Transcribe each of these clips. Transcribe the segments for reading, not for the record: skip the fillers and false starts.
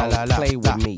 don't play with me.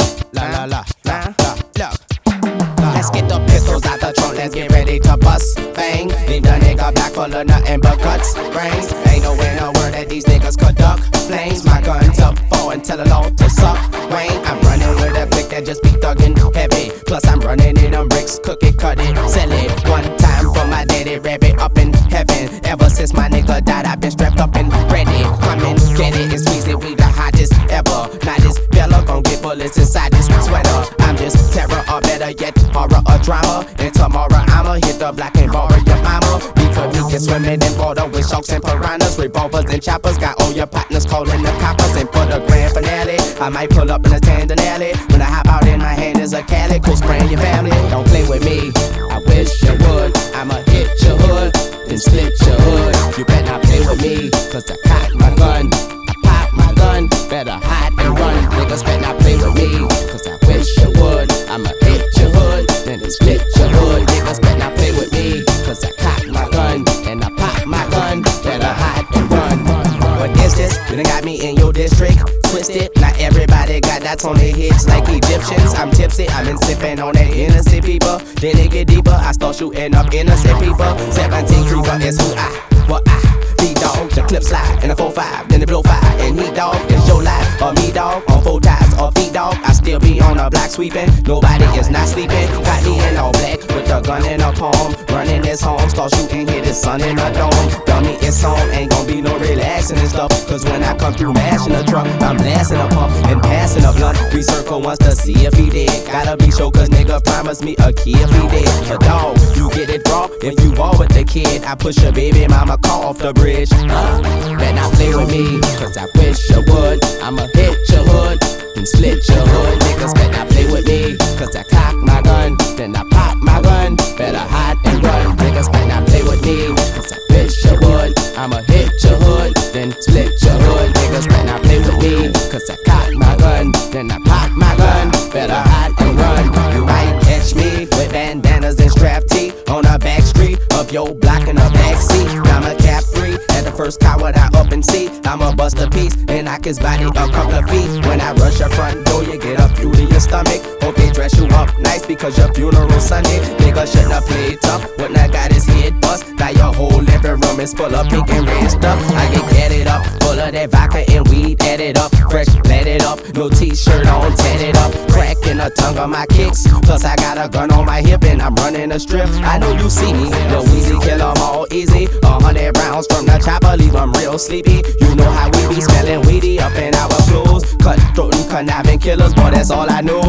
Look. Let's get the pistols out the trunk, let's get ready to bust. Bang, leave the nigga back full of nothing but guts, brains. Ain't no way in the world that these niggas could duck flames. My gun's up for and tell the law to suck rain. I'm running with a click that just be thuggin' heavy. Plus I'm running in them bricks, cook it, cut it, sell it. One time for my daddy, rabbit up in heaven. Ever since my nigga died, I've been strapped up and ready. Come and get it, it's easy, we the hottest ever. Now this fella gon' get bullets inside this sweater. I'm just terror, or better yet, horror or drama. And tomorrow I'ma hit the block and borrow your mama. Before we get swimming in water with sharks and piranhas, revolvers and choppers. Got all your partners calling the coppers. And for the grand finale, I might pull up in a tandem alley. When I hop out in my hand is a calico, spraying your family. Don't play with me, I wish you would. I'ma hit your hood, then split your hood. You better not play with me, cause I cock my gun. I pop my gun, better hide and run. Niggas better not play with me, cause I wish you would. I'ma hit your hood, then split your hood. Niggas better not play with me, cause I cock my gun. And I pop my gun, better hide and run. What is this? You done got me in your district twisted. Not everybody got dots on their heads like Egyptians. I'm tipsy, I've been sipping on that innocent people. Then it get deeper, I start shooting up innocent people. 17 creeper is who I, what I be dog. The clip slide in a 4-5, then it blow fire. And he dog, it's your life, or me dog. On 4 ties, or feet dog. I still be on the block sweeping. Nobody is not sleeping. Got me in all black with a gun in a palm. Running this home, start shooting, hit his son in a dome. Dummy, it's on, ain't gon' be no relaxing and stuff. Cause when I come through mashing a truck, I'm blasting a pump and passing a blunt. We circle once to see if he dead. Gotta be sure cause nigga promised me a kid if he dead. A dog, you get it raw if you all with the kid. I push your baby mama car off the bridge. Better not play with me, cause I wish you would. I'ma hit your hood, and split your hood. Niggas better not play with me, cause I cock my gun, then I pop my gun. Better hide and run. Niggas better not play with me, cause I wish you would. I'ma hit your hood, then split your hood. Niggas better not play with me, cause I cock my gun, then I pop my gun. Better hide and run. You might catch me with bandanas and strap tee on the back street of your block in the backseat. I'm a cap 3 at the first car without up and see. I'ma bust a piece and knock his body a couple of feet. When I rush your front door, you get up through to your stomach. Hope they dress you up nice because your funeral Sunday. Nigga shouldn't have played tough, wouldn't have got his head bust. Now your whole living room is full of pink and red stuff. I get gadded up, full of that vodka and weed, added up, fresh, platted up, no t-shirt on, tatted up, cracking a tongue on my kicks. Plus I got a gun on my hip and I'm running a strip. I know you see me, no easy, kill 'em all easy. 100 rounds from the chopper, leave 'em real sleepy. You know how we be smelling weedy up in our clothes. Cutthroat and conniving killers, boy, that's all I know.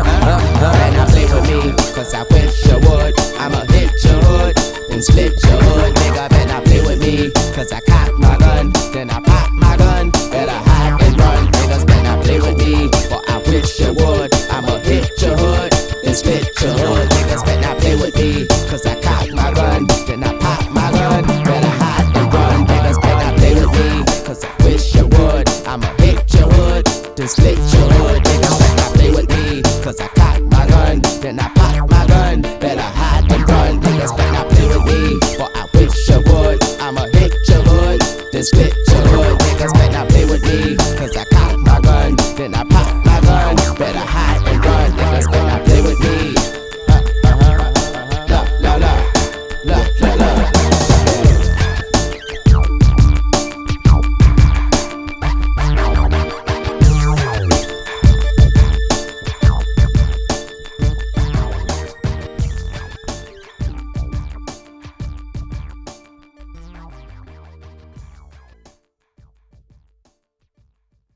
And I play with me, cause I wish you would. I'ma hit your hood, then split your hood. Nigga, better not play with me, cause I cock my gun, then I pop my gun. Better hide and run. Niggas better not play with me, but I wish you would. I'ma hit your hood, then split your hood. Niggas better not play with me, cause I cock my gun, then I pop my gun. Better hide and run. Niggas better not play with me, cause I wish you would. I'ma hit your hood, then split your hood. Niggas better not play with me, cause I cock my gun, then I pop my gun. Better hide and run. Niggas better not play with me, but I wish you would. I'ma hit your hood, then split your hood. Niggas better not play with me, cause I cock my gun, then I pop